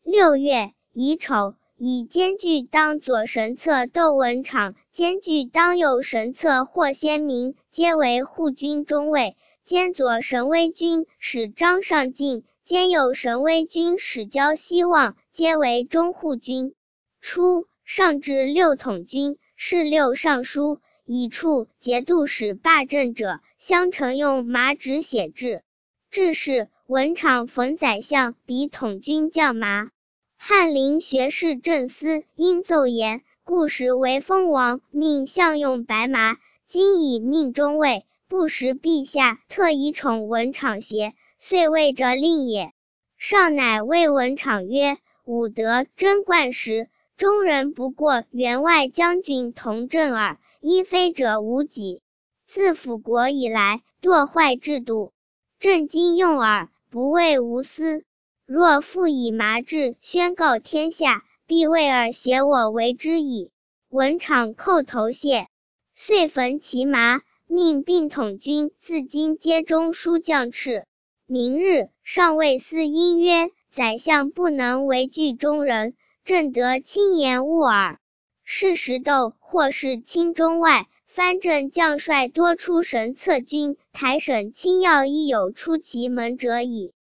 6月，乙丑，以监据当左神策窦文场，监据当右神策霍先明，皆为护军中尉。监左神威军使张尚敬，监右神威军使焦希望，皆为中护军。初，上至六统军，侍六尚书，以处节度使罢政者，相承用麻纸写制。制是文场冯宰相比统军将麻。翰林学士郑思因奏言，故时为封王命相用白麻，今已命中尉，不识陛下特以宠文场邪，遂谓者令也。上乃谓文场曰：吾得贞观时，中人不过员外将军同政耳，依非者无几。自辅国以来，堕坏制度，朕今用耳，不为无私。若复以麻制宣告天下，必为尔挟我为之矣。文场叩头谢，遂焚其麻，命并统军自今皆中书将敕。明日，上尉司因曰：宰相不能为惧中人，朕得轻言误耳。是时窦或是清中外，藩镇将帅多出神策军，台省轻要亦有出其门者矣。